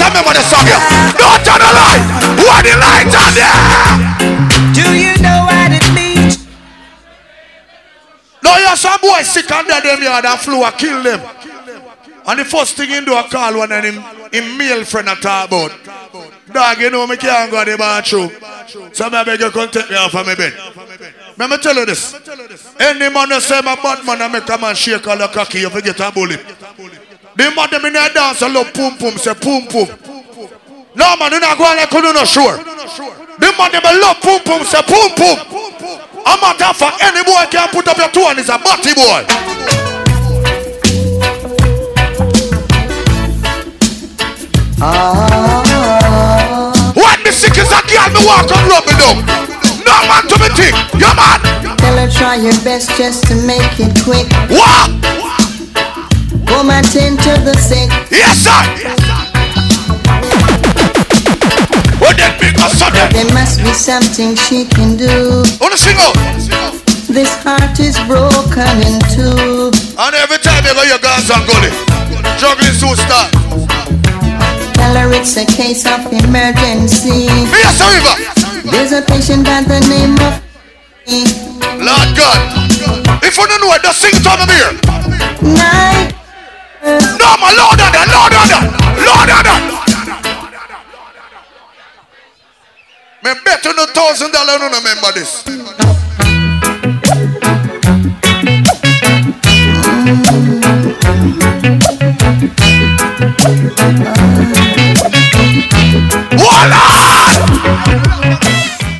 remember the song here. Don't turn the light. What the light on there? Do you know what it means? No, you some boy sick under them yard and flew and kill them. And the first thing he do a call one and him male friend a talk about. Dog, you know me can't go to the bathroom. So I beg you come take me off of my bed. Let me tell you this. Any man that say my bad man and make a man shake all the cocky, you forget a bully. The man them in there dance a love pum pum, say pum pum. No man, you not going like you not sure. The man them love pum pum, say pum pum. A matter of fact, any boy can put up your two and is a batty boy. When the sick is a girl, me walk and rub it down. No man to me think, you man. Tell her try your best just to make it quick. What? Come and tend to the sick. Yes sir. What that big or something? There must be something she can do. Wanna sing out? This heart is broken in two. And every time you go your guns and gully, juggling so start. Tell her it's a case of emergency. Yes, river. There's a patient by the name of Lord God. If you don't know it, just sing it on the mirror. Night. No, my Lord on that, Lord on that, Lord on that. Me bet you $1,000 don't remember this. Voila!